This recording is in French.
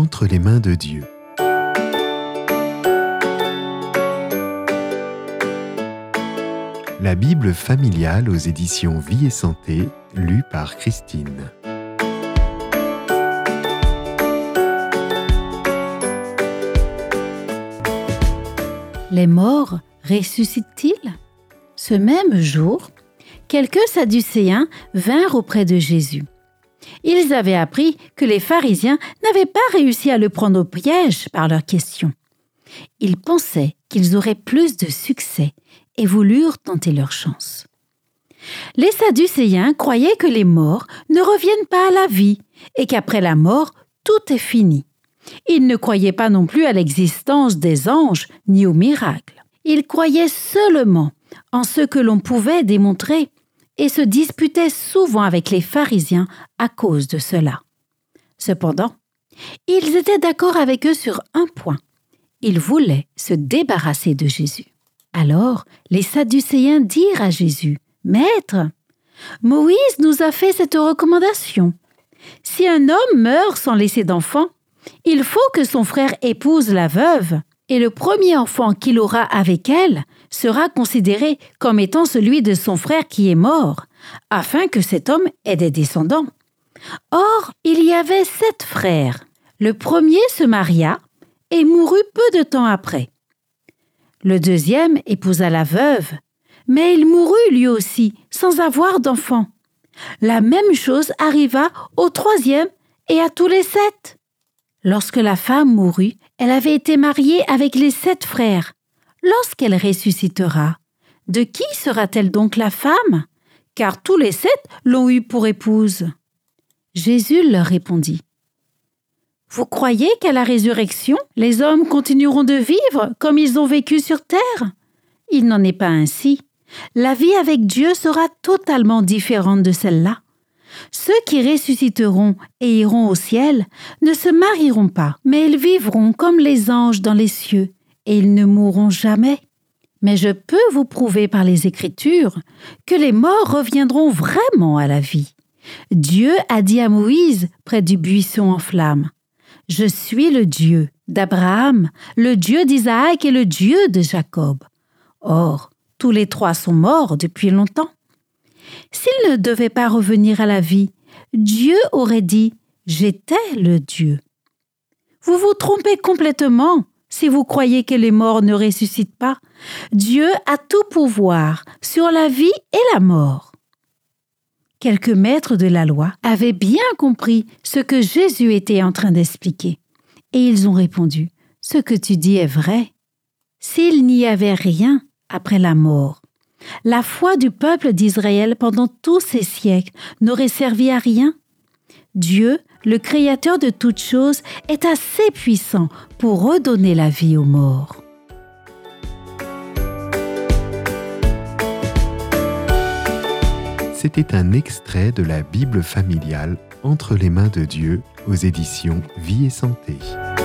entre les mains de Dieu. La Bible familiale aux éditions Vie et Santé, lue par Christine. Les morts ressuscitent-ils ? Ce même jour, quelques Sadducéens vinrent auprès de Jésus. Ils avaient appris que les pharisiens n'avaient pas réussi à le prendre au piège par leurs questions. Ils pensaient qu'ils auraient plus de succès et voulurent tenter leur chance. Les Sadducéens croyaient que les morts ne reviennent pas à la vie et qu'après la mort, tout est fini. Ils ne croyaient pas non plus à l'existence des anges ni aux miracles. Ils croyaient seulement en ce que l'on pouvait démontrer et se disputaient souvent avec les pharisiens à cause de cela. Cependant, ils étaient d'accord avec eux sur un point. Ils voulaient se débarrasser de Jésus. Alors, les Sadducéens dirent à Jésus, « Maître, Moïse nous a fait cette recommandation. Si un homme meurt sans laisser d'enfant, il faut que son frère épouse la veuve, et le premier enfant qu'il aura avec elle sera considéré comme étant celui de son frère qui est mort, afin que cet homme ait des descendants. Or, il y avait 7 frères. Le premier se maria et mourut peu de temps après. Le deuxième épousa la veuve, mais il mourut lui aussi, sans avoir d'enfant. La même chose arriva au troisième et à tous les 7. Lorsque la femme mourut, elle avait été mariée avec les 7 frères. Lorsqu'elle ressuscitera, de qui sera-t-elle donc la femme ? Car tous les 7 l'ont eue pour épouse. Jésus leur répondit. Vous croyez qu'à la résurrection, les hommes continueront de vivre comme ils ont vécu sur terre ? Il n'en est pas ainsi. La vie avec Dieu sera totalement différente de celle-là. Ceux qui ressusciteront et iront au ciel ne se marieront pas, mais ils vivront comme les anges dans les cieux, et ils ne mourront jamais. Mais je peux vous prouver par les Écritures que les morts reviendront vraiment à la vie. Dieu a dit à Moïse près du buisson en flammes, « Je suis le Dieu d'Abraham, le Dieu d'Isaac et le Dieu de Jacob. » Or, tous les 3 sont morts depuis longtemps. S'ils ne devaient pas revenir à la vie, Dieu aurait dit « J'étais le Dieu ». Vous vous trompez complètement si vous croyez que les morts ne ressuscitent pas. Dieu a tout pouvoir sur la vie et la mort. Quelques maîtres de la loi avaient bien compris ce que Jésus était en train d'expliquer. Et ils ont répondu « Ce que tu dis est vrai. » S'il n'y avait rien après la mort, la foi du peuple d'Israël pendant tous ces siècles n'aurait servi à rien. Dieu, le Créateur de toutes choses, est assez puissant pour redonner la vie aux morts. C'était un extrait de la Bible familiale entre les mains de Dieu aux éditions Vie et Santé.